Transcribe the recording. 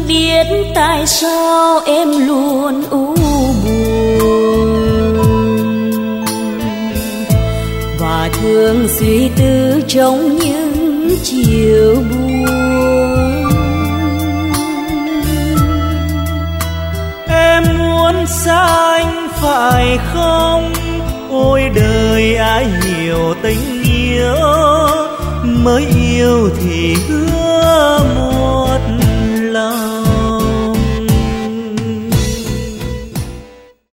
biết tại sao em luôn u buồn và thường suy tư trong những chiều buồn. Em muốn xa anh phải không? Ôi đời ai hiểu tình yêu, mới yêu thì hứa một